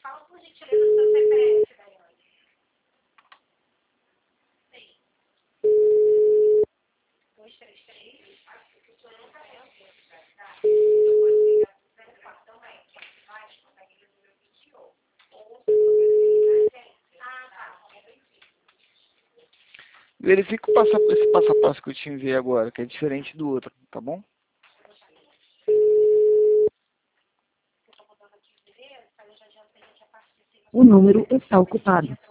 Verifica esse passo a passo que eu te enviei agora, que é diferente do outro, tá bom? O número está ocupado.